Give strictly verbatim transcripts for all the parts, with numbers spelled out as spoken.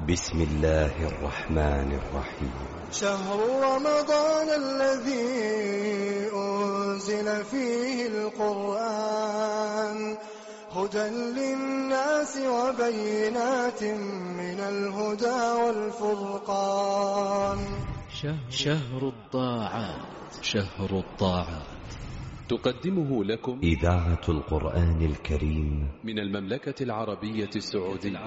بسم الله الرحمن الرحيم. شهر رمضان الذي أنزل فيه القرآن هدى للناس وبينات من الهدى والفرقان. شهر الطاعات. شهر الطاعات تقدمه لكم إذاعة القرآن الكريم من المملكة العربية السعودية.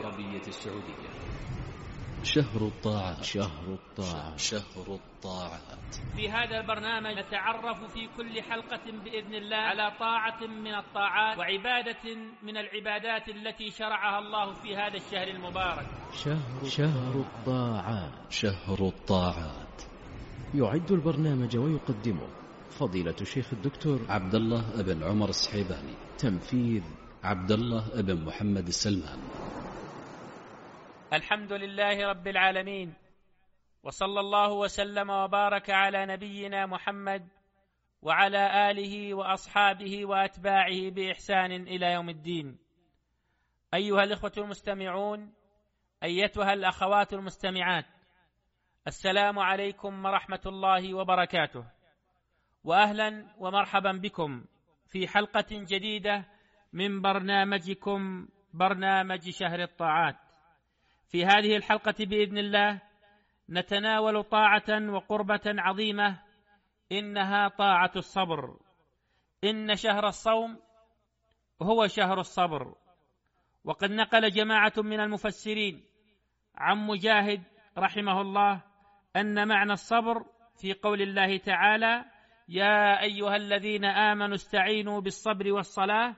شهر الطاعات. شهر الطاعات. شهر الطاعات. في هذا البرنامج نتعرف في كل حلقة بإذن الله على طاعة من الطاعات وعبادة من العبادات التي شرعها الله في هذا الشهر المبارك. شهر شهر الطاعات. شهر الطاعات. يعد البرنامج ويقدمه فضيلة الشيخ الدكتور عبد الله ابن عمر السحيباني. تنفيذ عبد الله ابن محمد السلمان. الحمد لله رب العالمين، وصلى الله وسلم وبارك على نبينا محمد وعلى آله وأصحابه وأتباعه بإحسان إلى يوم الدين. أيها الإخوة المستمعون، أيتها الأخوات المستمعات، السلام عليكم ورحمة الله وبركاته، وأهلا ومرحبا بكم في حلقة جديدة من برنامجكم برنامج شهر الطاعات. في هذه الحلقة بإذن الله نتناول طاعة وقربة عظيمة، إنها طاعة الصبر. إن شهر الصوم هو شهر الصبر. وقد نقل جماعة من المفسرين عن مجاهد رحمه الله أن معنى الصبر في قول الله تعالى: يا أيها الذين آمنوا استعينوا بالصبر والصلاة،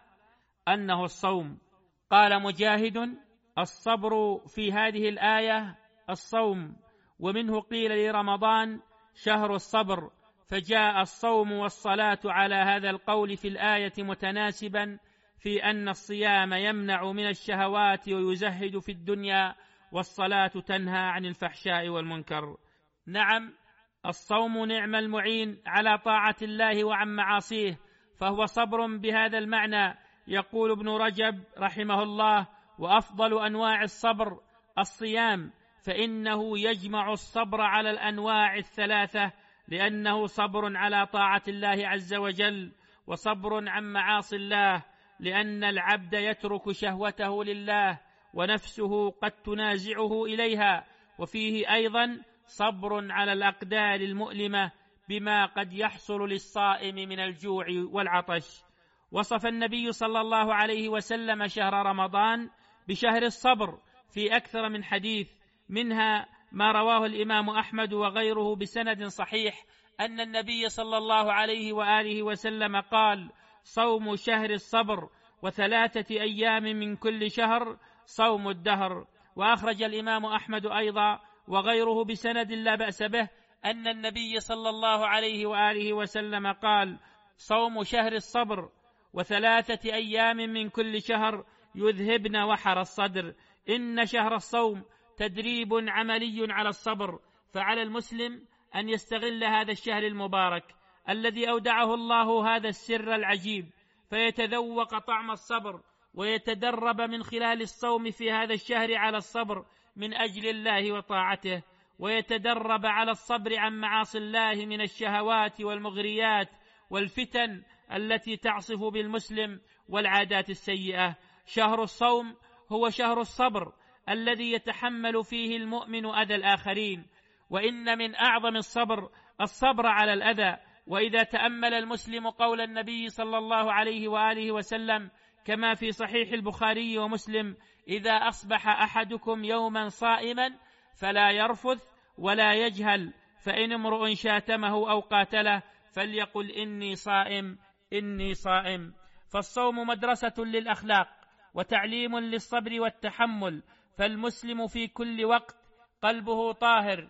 أنه الصوم. قال مجاهد: الصبر في هذه الآية الصوم، ومنه قيل لرمضان شهر الصبر، فجاء الصوم والصلاة على هذا القول في الآية متناسبا في أن الصيام يمنع من الشهوات ويزهد في الدنيا، والصلاة تنهى عن الفحشاء والمنكر. نعم، الصوم نعم المعين على طاعة الله وعن معاصيه، فهو صبر بهذا المعنى. يقول ابن رجب رحمه الله: وأفضل أنواع الصبر الصيام، فإنه يجمع الصبر على الأنواع الثلاثة، لأنه صبر على طاعة الله عز وجل، وصبر عن معاصي الله، لأن العبد يترك شهوته لله ونفسه قد تنازعه إليها، وفيه أيضا صبر على الأقدار المؤلمة بما قد يحصل للصائم من الجوع والعطش. وصف النبي صلى الله عليه وسلم شهر رمضان بشهر الصبر في أكثر من حديث، منها ما رواه الإمام أحمد وغيره بسند صحيح أن النبي صلى الله عليه وآله وسلم قال: صوم شهر الصبر وثلاثة أيام من كل شهر صوم الدهر. وأخرج الإمام أحمد أيضا وغيره بسند لا بأس به أن النبي صلى الله عليه وآله وسلم قال: صوم شهر الصبر وثلاثة أيام من كل شهر يذهبن وحر الصدر. إن شهر الصوم تدريب عملي على الصبر، فعلى المسلم أن يستغل هذا الشهر المبارك الذي أودعه الله هذا السر العجيب، فيتذوق طعم الصبر ويتدرب من خلال الصوم في هذا الشهر على الصبر من أجل الله وطاعته، ويتدرب على الصبر عن معاصي الله من الشهوات والمغريات والفتن التي تعصف بالمسلم والعادات السيئة. شهر الصوم هو شهر الصبر الذي يتحمل فيه المؤمن أذى الآخرين، وإن من أعظم الصبر الصبر على الأذى. وإذا تأمل المسلم قول النبي صلى الله عليه وآله وسلم كما في صحيح البخاري ومسلم: إذا أصبح أحدكم يوما صائما فلا يرفث ولا يجهل، فإن امرؤ شاتمه أو قاتله فليقل إني صائم إني صائم. فالصوم مدرسة للأخلاق وتعليم للصبر والتحمل، فالمسلم في كل وقت قلبه طاهر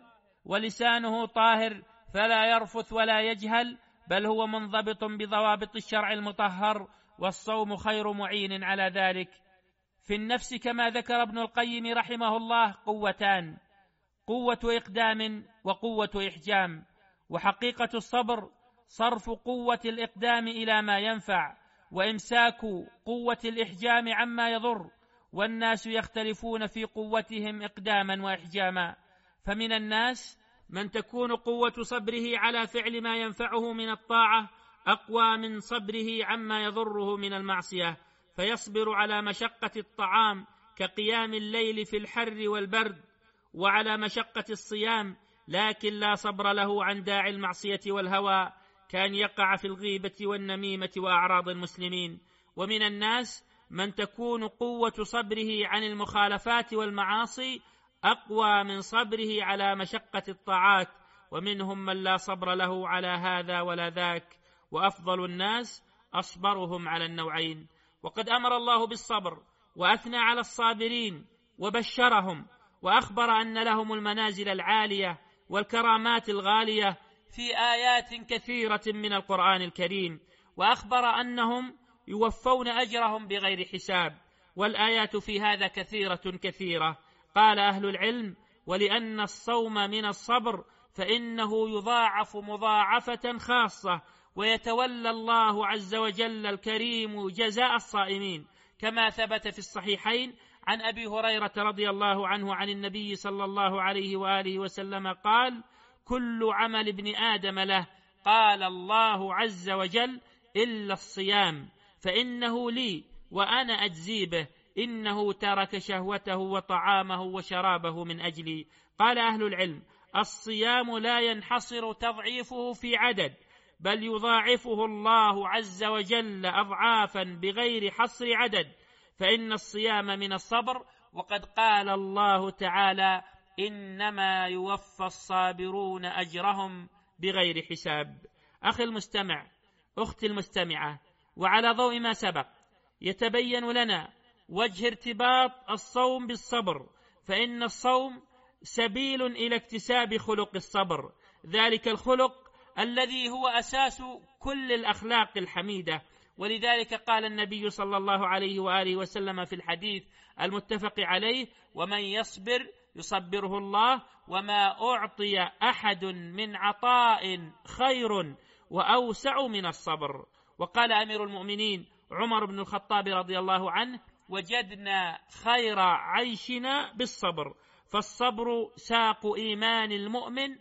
ولسانه طاهر، فلا يرفث ولا يجهل، بل هو منضبط بضوابط الشرع المطهر، والصوم خير معين على ذلك. في النفس كما ذكر ابن القيم رحمه الله قوتان: قوة إقدام وقوة إحجام. وحقيقة الصبر صرف قوة الإقدام إلى ما ينفع، وإمساك قوة الإحجام عما يضر. والناس يختلفون في قوتهم إقداما وإحجاما، فمن الناس من تكون قوة صبره على فعل ما ينفعه من الطاعة أقوى من صبره عما يضره من المعصية، فيصبر على مشقة الطعام كقيام الليل في الحر والبرد، وعلى مشقة الصيام، لكن لا صبر له عن داعي المعصية والهوى، كان يقع في الغيبة والنميمة وأعراض المسلمين. ومن الناس من تكون قوة صبره عن المخالفات والمعاصي أقوى من صبره على مشقة الطاعات، ومنهم من لا صبر له على هذا ولا ذاك، وأفضل الناس أصبرهم على النوعين. وقد أمر الله بالصبر وأثنى على الصابرين وبشرهم، وأخبر أن لهم المنازل العالية والكرامات الغالية في آيات كثيرة من القرآن الكريم، وأخبر أنهم يوفون أجرهم بغير حساب، والآيات في هذا كثيرة كثيرة. قال أهل العلم: ولأن الصوم من الصبر فإنه يضاعف مضاعفة خاصة، ويتولى الله عز وجل الكريم جزاء الصائمين، كما ثبت في الصحيحين عن أبي هريرة رضي الله عنه عن النبي صلى الله عليه وآله وسلم قال: كل عمل ابن آدم له، قال الله عز وجل: إلا الصيام فإنه لي وأنا أجزي به، إنه ترك شهوته وطعامه وشرابه من أجلي. قال أهل العلم: الصيام لا ينحصر تضعيفه في عدد، بل يضاعفه الله عز وجل أضعافا بغير حصر عدد، فإن الصيام من الصبر، وقد قال الله تعالى: إنما يوفى الصابرون أجرهم بغير حساب. أخي المستمع، أختي المستمعة، وعلى ضوء ما سبق يتبين لنا وجه ارتباط الصوم بالصبر، فإن الصوم سبيل إلى اكتساب خلق الصبر، ذلك الخلق الذي هو أساس كل الأخلاق الحميدة. ولذلك قال النبي صلى الله عليه وآله وسلم في الحديث المتفق عليه: ومن يصبر يصبره الله، وما أعطي أحد من عطاء خير وأوسع من الصبر. وقال أمير المؤمنين عمر بن الخطاب رضي الله عنه: وجدنا خير عيشنا بالصبر، فالصبر ساق إيمان المؤمن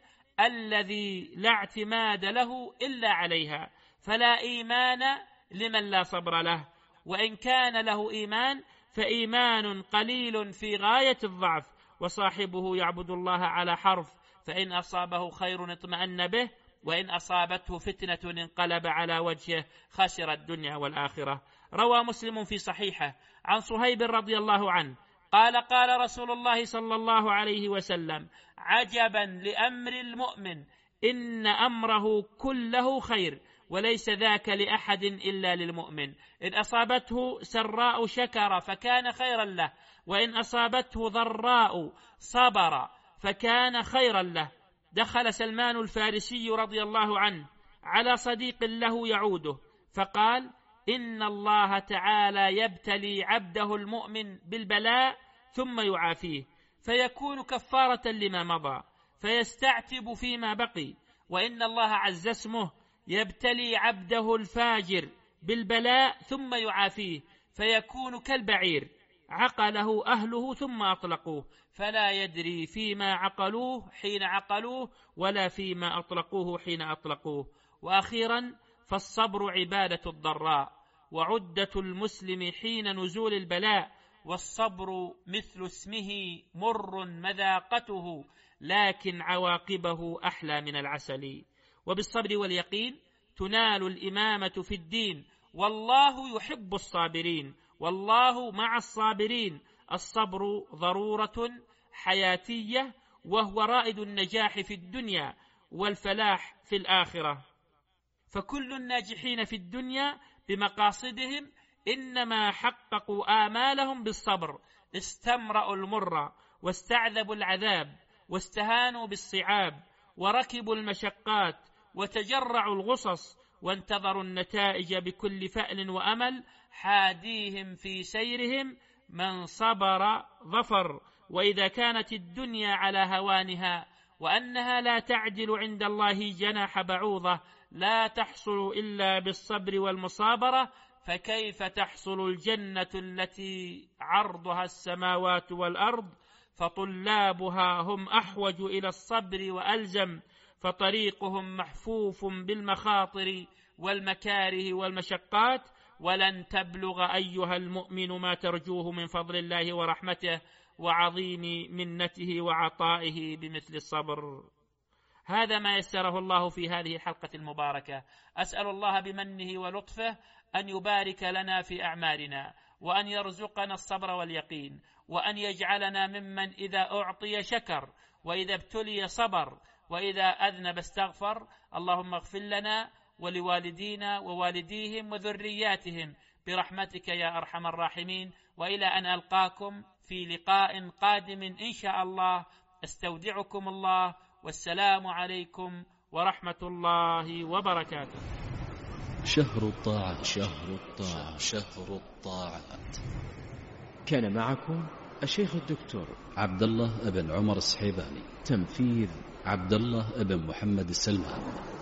الذي لا اعتماد له إلا عليها، فلا إيمان لمن لا صبر له، وإن كان له إيمان فإيمان قليل في غاية الضعف، وصاحبه يعبد الله على حرف، فإن أصابه خير اطمأن به، وإن أصابته فتنة انقلب على وجهه، خسر الدنيا والآخرة. روى مسلم في صحيحه عن صهيب رضي الله عنه قال: قال رسول الله صلى الله عليه وسلم: عجبا لأمر المؤمن، إن أمره كله خير، وليس ذاك لأحد إلا للمؤمن، إن أصابته سراء شكر فكان خيرا له، وإن أصابته ضراء صبر فكان خيرا له. دخل سلمان الفارسي رضي الله عنه على صديق له يعوده، فقال: إن الله تعالى يبتلي عبده المؤمن بالبلاء ثم يعافيه، فيكون كفارة لما مضى، فيستعتب فيما بقي، وإن الله عز اسمه يبتلي عبده الفاجر بالبلاء ثم يعافيه، فيكون كالبعير عقله أهله ثم أطلقوه، فلا يدري فيما عقلوه حين عقلوه ولا فيما أطلقوه حين أطلقوه. وأخيرا، فالصبر عبادة الضراء وعدة المسلم حين نزول البلاء، والصبر مثل اسمه مر مذاقته، لكن عواقبه أحلى من العسل. وبالصبر واليقين تنال الإمامة في الدين، والله يحب الصابرين، والله مع الصابرين. الصبر ضرورة حياتية، وهو رائد النجاح في الدنيا والفلاح في الآخرة، فكل الناجحين في الدنيا بمقاصدهم إنما حققوا آمالهم بالصبر، استمرأوا المر واستعذبوا العذاب واستهانوا بالصعاب وركبوا المشقات وتجرعوا الغصص، وانتظروا النتائج بكل فأل وأمل، حاديهم في سيرهم من صبر ظفر. وإذا كانت الدنيا على هوانها وأنها لا تعدل عند الله جناح بعوضة، لا تحصل إلا بالصبر والمصابرة، فكيف تحصل الجنة التي عرضها السماوات والأرض؟ فطلابها هم أحوج إلى الصبر وألزم، فطريقهم محفوف بالمخاطر والمكاره والمشقات، ولن تبلغ أيها المؤمن ما ترجوه من فضل الله ورحمته وعظيم منته وعطائه بمثل الصبر. هذا ما يسره الله في هذه الحلقة المباركة. أسأل الله بمنه ولطفه أن يبارك لنا في أعمالنا، وأن يرزقنا الصبر واليقين، وأن يجعلنا ممن إذا أعطي شكر، وإذا ابتلي صبر، وإذا أذنب استغفر. اللهم اغفر لنا ولوالدينا ووالديهم وذرياتهم برحمتك يا أرحم الراحمين. وإلى أن ألقاكم في لقاء قادم إن شاء الله، استودعكم الله، والسلام عليكم ورحمة الله وبركاته. شهر الطاعة، شهر الطاعة، شهر الطاعات. كان معكم الشيخ الدكتور عبد الله بن عمر السحيباني، تنفيذ عبد الله بن محمد السلمان.